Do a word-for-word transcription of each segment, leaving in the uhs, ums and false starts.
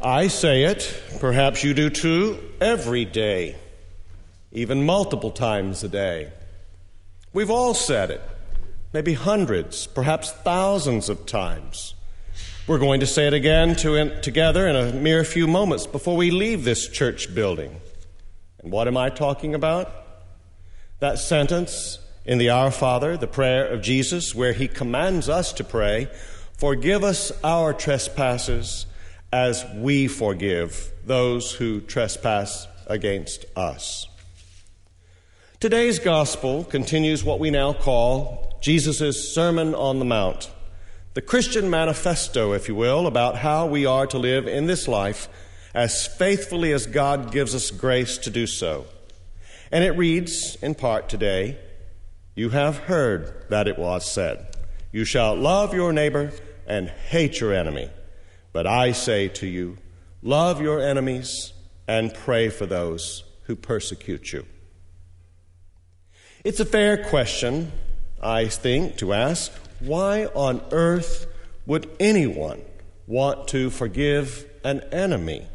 I say it, perhaps you do too, every day, even multiple times a day. We've all said it, maybe hundreds, perhaps thousands of times. We're going to say it again to, together in a mere few moments before we leave this church building. And what am I talking about? That sentence in the Our Father, the prayer of Jesus, where he commands us to pray, "Forgive us our trespasses as we forgive those who trespass against us." Today's gospel continues what we now call Jesus' Sermon on the Mount, the Christian manifesto, if you will, about how we are to live in this life as faithfully as God gives us grace to do so. And it reads, in part today, "You have heard that it was said, 'You shall love your neighbor and hate your enemy.' But I say to you, love your enemies and pray for those who persecute you." It's a fair question, I think, to ask, why on earth would anyone want to forgive an enemy?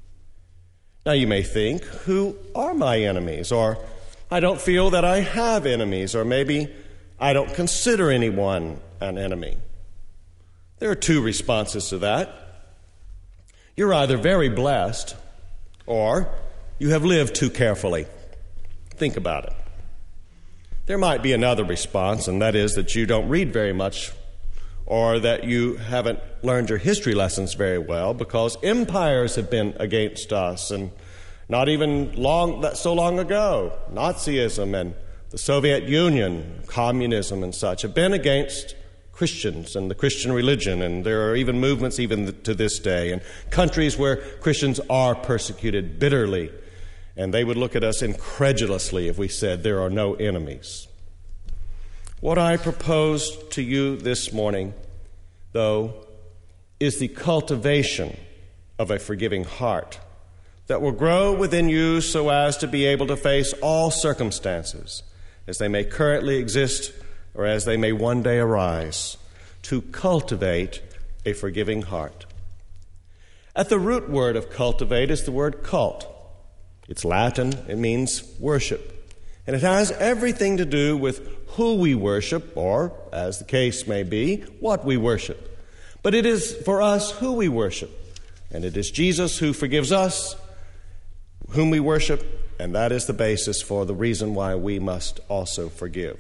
Now you may think, who are my enemies? Or, I don't feel that I have enemies. Or maybe I don't consider anyone an enemy. There are two responses to that. You're either very blessed or you have lived too carefully. Think about it. There might be another response, and that is that you don't read very much or that you haven't learned your history lessons very well, because empires have been against us, and not even long so long ago, Nazism and the Soviet Union, communism and such, have been against Christians and the Christian religion, and there are even movements even to this day, and countries where Christians are persecuted bitterly, and they would look at us incredulously if we said there are no enemies. What I propose to you this morning, though, is the cultivation of a forgiving heart that will grow within you so as to be able to face all circumstances as they may currently exist or as they may one day arise, to cultivate a forgiving heart. At the root word of cultivate is the word cult. It's Latin, it means worship. And it has everything to do with who we worship, or, as the case may be, what we worship. But it is for us who we worship. And it is Jesus who forgives us, whom we worship, and that is the basis for the reason why we must also forgive.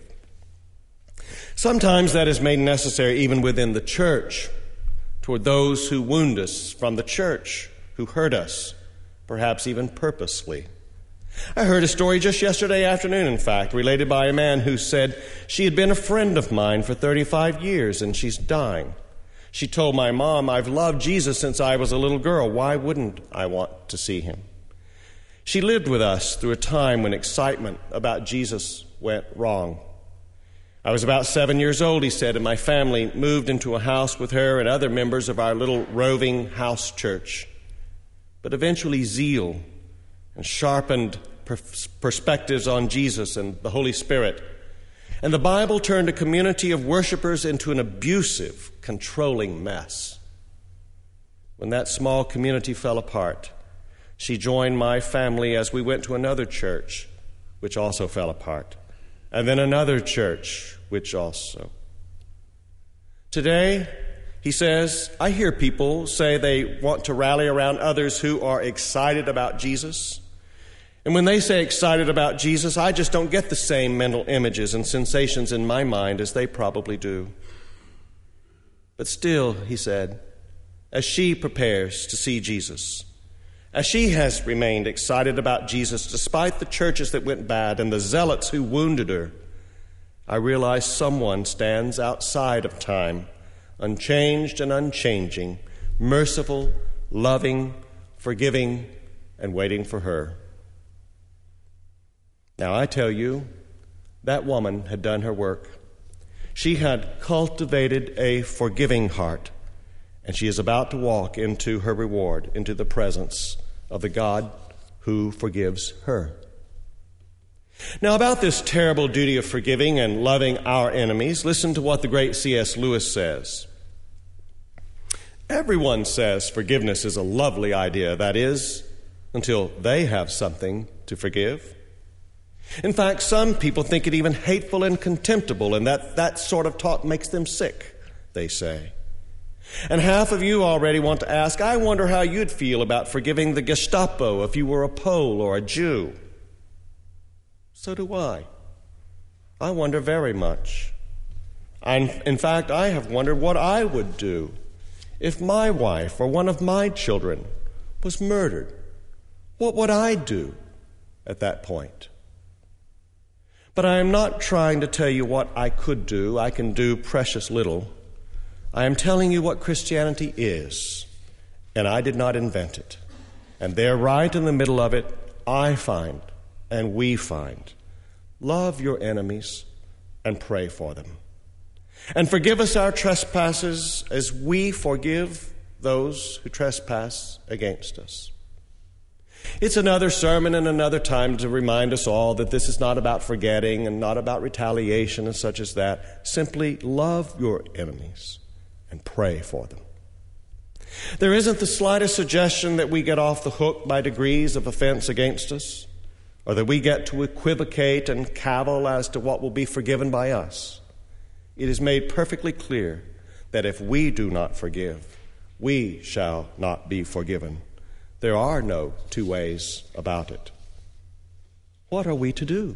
Sometimes that is made necessary even within the church, toward those who wound us from the church, who hurt us, perhaps even purposely. I heard a story just yesterday afternoon, in fact, related by a man who said she had been a friend of mine for thirty-five years and she's dying. She told my mom, "I've loved Jesus since I was a little girl. Why wouldn't I want to see him?" She lived with us through a time when excitement about Jesus went wrong. I was about seven years old, he said, and my family moved into a house with her and other members of our little roving house church. But eventually zeal and sharpened per- perspectives on Jesus and the Holy Spirit, and the Bible turned a community of worshipers into an abusive, controlling mess. When that small community fell apart, she joined my family as we went to another church, which also fell apart, and then another church, which also. Today, he says, I hear people say they want to rally around others who are excited about Jesus. And when they say excited about Jesus, I just don't get the same mental images and sensations in my mind as they probably do. But still, he said, as she prepares to see Jesus, as she has remained excited about Jesus despite the churches that went bad and the zealots who wounded her, I realize someone stands outside of time, unchanged and unchanging, merciful, loving, forgiving, and waiting for her. Now I tell you, that woman had done her work. She had cultivated a forgiving heart, and she is about to walk into her reward, into the presence of the God who forgives her. Now, about this terrible duty of forgiving and loving our enemies, listen to what the great C S Lewis says. Everyone says forgiveness is a lovely idea, that is, until they have something to forgive. In fact, some people think it even hateful and contemptible, and that that sort of talk makes them sick, they say. And half of you already want to ask, I wonder how you'd feel about forgiving the Gestapo if you were a Pole or a Jew. So do I. I wonder very much. I, in fact, I have wondered what I would do if my wife or one of my children was murdered. What would I do at that point? But I am not trying to tell you what I could do. I can do precious little. I am telling you what Christianity is, and I did not invent it. And there, right in the middle of it, I find, and we find, love your enemies and pray for them. And forgive us our trespasses as we forgive those who trespass against us. It's another sermon and another time to remind us all that this is not about forgetting and not about retaliation and such as that. Simply love your enemies and pray for them. There isn't the slightest suggestion that we get off the hook by degrees of offense against us, or that we get to equivocate and cavil as to what will be forgiven by us. It is made perfectly clear that if we do not forgive, we shall not be forgiven. There are no two ways about it. What are we to do?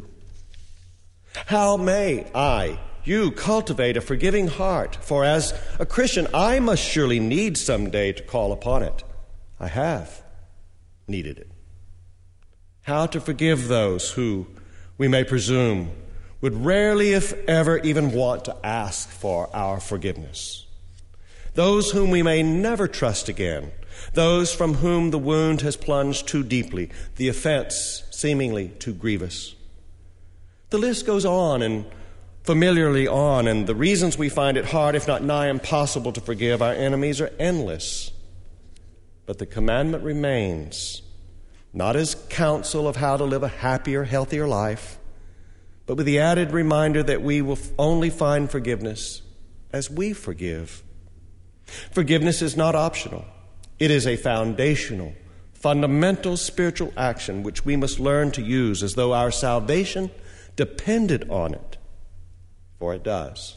How may I, you, cultivate a forgiving heart? For as a Christian, I must surely need someday to call upon it. I have needed it. How to forgive those who, we may presume, would rarely, if ever, even want to ask for our forgiveness. Those whom we may never trust again. Those from whom the wound has plunged too deeply, the offense seemingly too grievous. The list goes on and familiarly on, and the reasons we find it hard, if not nigh impossible, to forgive our enemies are endless. But the commandment remains, not as counsel of how to live a happier, healthier life, but with the added reminder that we will only find forgiveness as we forgive. Forgiveness is not optional. It is a foundational, fundamental spiritual action which we must learn to use as though our salvation depended on it, for it does.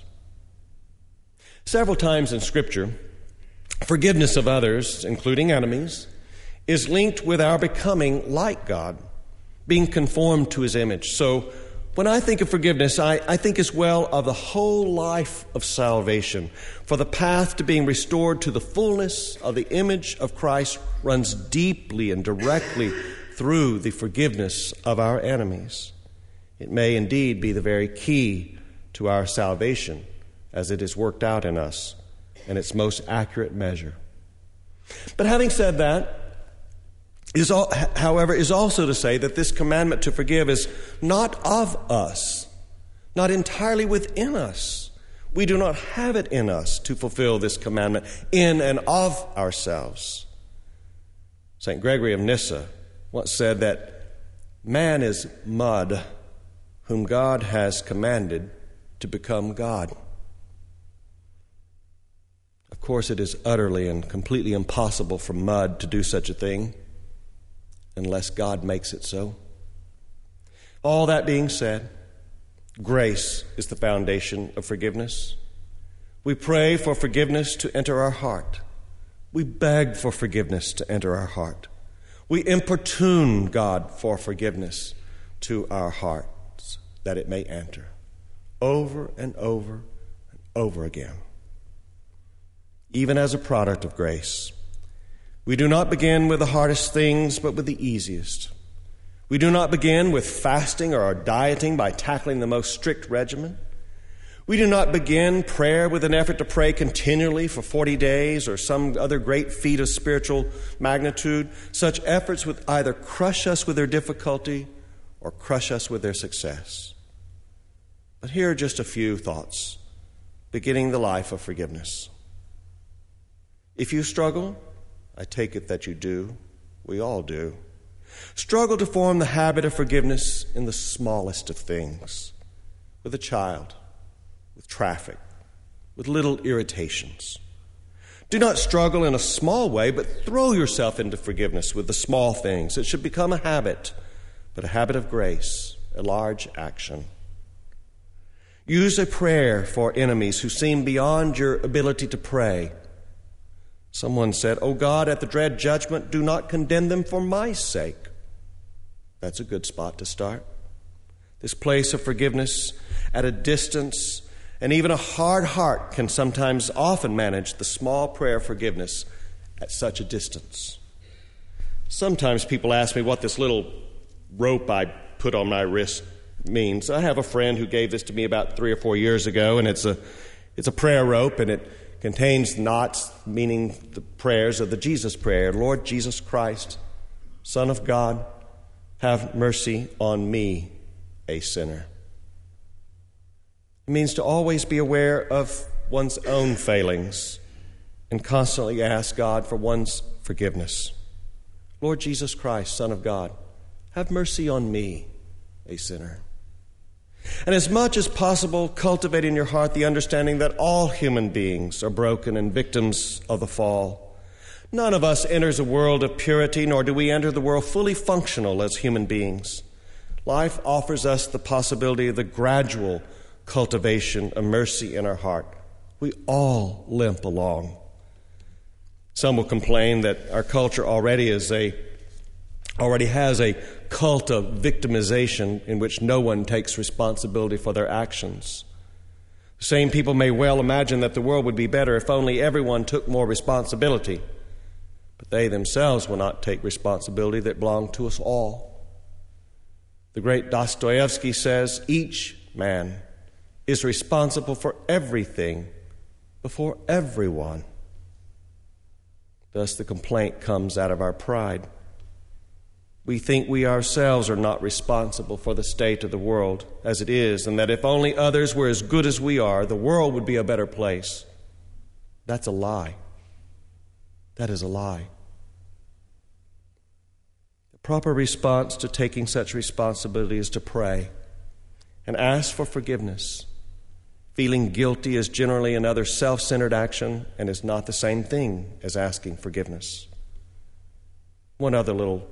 Several times in Scripture, forgiveness of others, including enemies, is linked with our becoming like God, being conformed to His image. So when I think of forgiveness, I, I think as well of the whole life of salvation. For the path to being restored to the fullness of the image of Christ runs deeply and directly through the forgiveness of our enemies. It may indeed be the very key to our salvation as it is worked out in us in its most accurate measure. But having said that, is all, however, is also to say that this commandment to forgive is not of us, not entirely within us. We do not have it in us to fulfill this commandment in and of ourselves. Saint Gregory of Nyssa once said that man is mud, whom God has commanded to become God. Of course, it is utterly and completely impossible for mud to do such a thing, unless God makes it so. All that being said, grace is the foundation of forgiveness. We pray for forgiveness to enter our heart. We beg for forgiveness to enter our heart. We importune God for forgiveness to our hearts, that it may enter over and over and over again. Even as a product of grace, we do not begin with the hardest things, but with the easiest. We do not begin with fasting or dieting by tackling the most strict regimen. We do not begin prayer with an effort to pray continually for forty days or some other great feat of spiritual magnitude. Such efforts would either crush us with their difficulty or crush us with their success. But here are just a few thoughts beginning the life of forgiveness. If you struggle, I take it that you do. We all do. Struggle to form the habit of forgiveness in the smallest of things. With a child, with traffic, with little irritations. Do not struggle in a small way, but throw yourself into forgiveness with the small things. It should become a habit, but a habit of grace, a large action. Use a prayer for enemies who seem beyond your ability to pray. Someone said, "O God, at the dread judgment, do not condemn them for my sake." That's a good spot to start. This place of forgiveness at a distance, and even a hard heart can sometimes often manage the small prayer of forgiveness at such a distance. Sometimes people ask me what this little rope I put on my wrist means. I have a friend who gave this to me about three or four years ago, and it's a it's a prayer rope, and it contains knots meaning the prayers of the Jesus prayer. Lord Jesus Christ, Son of God, have mercy on me, a sinner. It means to always be aware of one's own failings and constantly ask God for one's forgiveness. Lord Jesus Christ, Son of God, have mercy on me, a sinner. And as much as possible, cultivate in your heart the understanding that all human beings are broken and victims of the fall. None of us enters a world of purity, nor do we enter the world fully functional as human beings. Life offers us the possibility of the gradual cultivation of mercy in our heart. We all limp along. Some will complain that our culture already is a already has a cult of victimization in which no one takes responsibility for their actions. The same people may well imagine that the world would be better if only everyone took more responsibility, but they themselves will not take responsibility that belongs to us all. The great Dostoevsky says, each man is responsible for everything before everyone. Thus the complaint comes out of our pride. We think we ourselves are not responsible for the state of the world as it is, and that if only others were as good as we are, the world would be a better place. That's a lie. That is a lie. The proper response to taking such responsibility is to pray and ask for forgiveness. Feeling guilty is generally another self-centered action and is not the same thing as asking forgiveness. One other little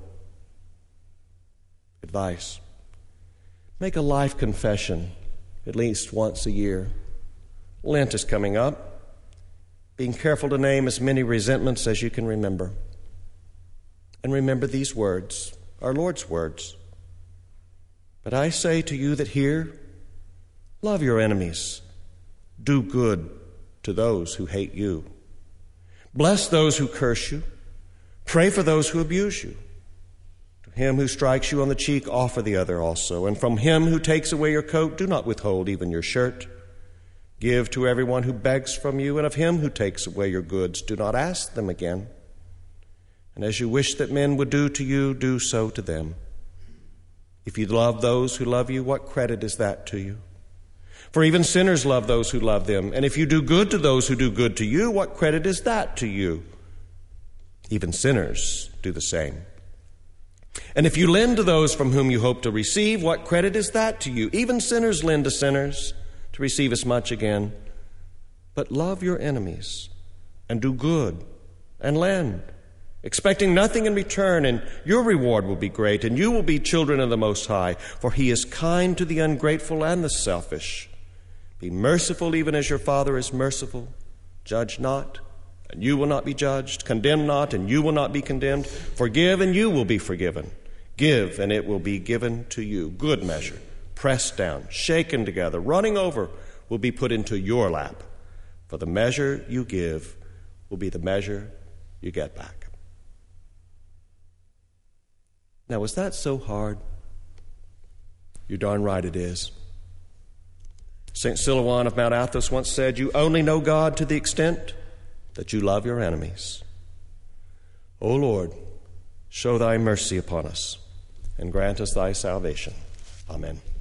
advice. Make a life confession at least once a year. Lent is coming up. Being careful to name as many resentments as you can remember. And remember these words, our Lord's words. But I say to you that hear, love your enemies. Do good to those who hate you. Bless those who curse you. Pray for those who abuse you. To him who strikes you on the cheek, offer the other also. And from him who takes away your coat, do not withhold even your shirt. Give to everyone who begs from you, and of him who takes away your goods, do not ask them again. And as you wish that men would do to you, do so to them. If you love those who love you, what credit is that to you? For even sinners love those who love them. And if you do good to those who do good to you, what credit is that to you? Even sinners do the same. And if you lend to those from whom you hope to receive, what credit is that to you? Even sinners lend to sinners to receive as much again. But love your enemies and do good and lend, expecting nothing in return, and your reward will be great, and you will be children of the Most High, for he is kind to the ungrateful and the selfish. Be merciful even as your Father is merciful. Judge not, and you will not be judged. Condemn not, and you will not be condemned. Forgive, and you will be forgiven. Give, and it will be given to you. Good measure, pressed down, shaken together, running over, will be put into your lap. For the measure you give will be the measure you get back. Now, was that so hard? You're darn right it is. Saint Silouan of Mount Athos once said, you only know God to the extent that you love your enemies. O Lord, show thy mercy upon us and grant us thy salvation. Amen.